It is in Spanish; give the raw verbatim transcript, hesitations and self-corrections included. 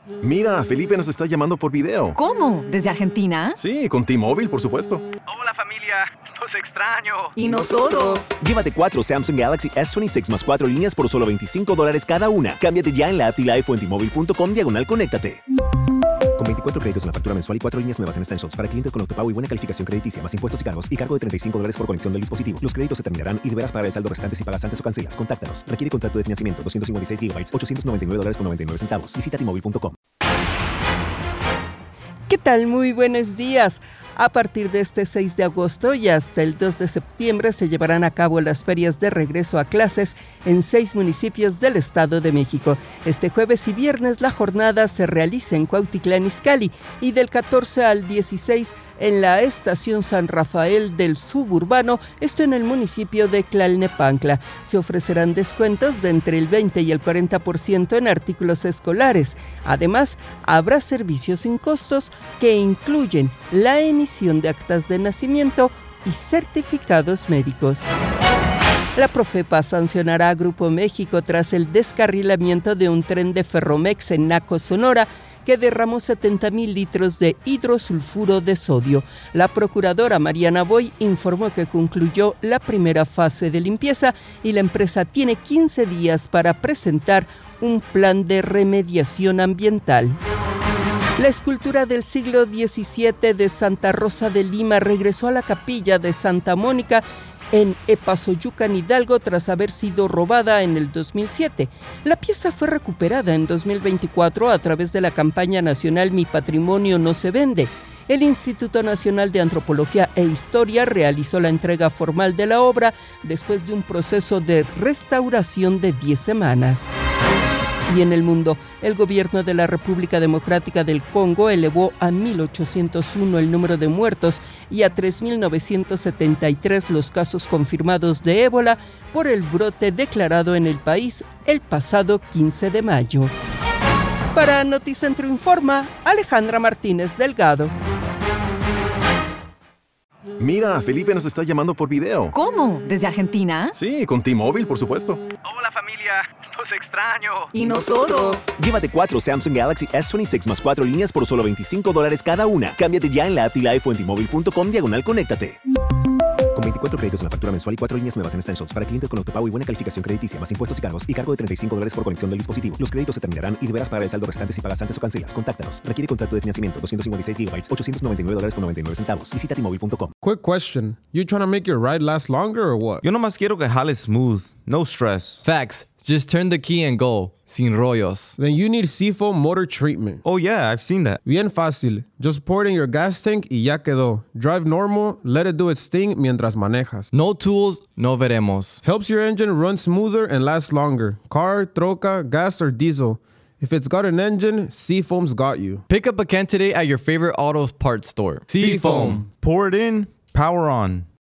Mira, Felipe nos está llamando por video. ¿Cómo? ¿Desde Argentina? Sí, con T-Mobile, por supuesto. Hola familia, los extraño. ¿Y nosotros? Llévate cuatro Samsung Galaxy S veintiséis más cuatro líneas por solo veinticinco dólares cada una. Cámbiate ya en la app y live o en T-Mobile punto com diagonal conéctate. Con veinticuatro créditos en la factura mensual y cuatro líneas nuevas en Essentials para clientes con autopago y buena calificación crediticia, más impuestos y cargos y cargo de treinta y cinco dólares por conexión del dispositivo. Los créditos se terminarán y deberás pagar el saldo restante si pagas antes o cancelas. Contáctanos. Requiere contrato de financiamiento. doscientos cincuenta y seis gigabytes, ochocientos noventa y nueve dólares con noventa y nueve centavos. Visita T Mobile punto com. ¿Qué tal? Muy buenos días. A partir de este seis de agosto y hasta el dos de septiembre se llevarán a cabo las ferias de regreso a clases en seis municipios del Estado de México. Este jueves y viernes la jornada se realiza en Cuautitlán Izcalli y del catorce al dieciséis en la estación San Rafael del Suburbano, esto en el municipio de Tlalnepantla. Se ofrecerán descuentos de entre el veinte y el cuarenta por ciento en artículos escolares. Además, habrá servicios sin costos que incluyen la emisión de actas de nacimiento y certificados médicos. La Profepa sancionará a Grupo México tras el descarrilamiento de un tren de Ferromex en Naco, Sonora, que derramó setenta mil litros de hidrosulfuro de sodio. La procuradora Mariana Boy informó que concluyó la primera fase de limpieza y la empresa tiene quince días para presentar un plan de remediación ambiental. La escultura del siglo diecisiete de Santa Rosa de Lima regresó a la capilla de Santa Mónica en Epazoyucan, Hidalgo, tras haber sido robada en el dos mil siete. La pieza fue recuperada en dos mil veinticuatro a través de la campaña nacional Mi Patrimonio No Se Vende. El Instituto Nacional de Antropología e Historia realizó la entrega formal de la obra después de un proceso de restauración de diez semanas. Y en el mundo, el gobierno de la República Democrática del Congo elevó a mil ochocientos uno el número de muertos y a tres mil novecientos setenta y tres los casos confirmados de ébola por el brote declarado en el país el pasado quince de mayo. Para Noticentro Informa, Alejandra Martínez Delgado. Mira, Felipe nos está llamando por video. ¿Cómo? ¿Desde Argentina? Sí, con T-Mobile, por supuesto. Hola familia, los extraño. ¿Y nosotros? Llévate cuatro Samsung Galaxy S veintiséis más cuatro líneas por solo veinticinco dólares cada una. Cámbiate ya en la app y live o en T Mobile punto com diagonal conéctate. Con veinticuatro créditos en la factura mensual y cuatro líneas nuevas en Essentials para clientes con autopago y buena calificación crediticia, más impuestos y cargos y cargo de treinta y cinco dólares por conexión del dispositivo. Los créditos se terminarán y deberás pagar el saldo restante si pagas antes o cancelas. Contáctanos. Requiere contrato de financiamiento. doscientos cincuenta y seis gigabytes, ochocientos noventa y nueve dólares con noventa y nueve centavos. Visita T Mobile punto com. Quick question. You trying to make your ride last longer or what? Yo nomás quiero que jale smooth. No stress. Facts. Just turn the key and go. Sin rollos. Then you need Seafoam Motor Treatment. Oh yeah, I've seen that. Bien fácil. Just pour it in your gas tank y ya quedó. Drive normal, let it do its thing mientras manejas. No tools, no veremos. Helps your engine run smoother and last longer. Car, troca, gas, or diesel. If it's got an engine, Seafoam's got you. Pick up a can today at your favorite auto parts store. Seafoam. Pour it in, power on.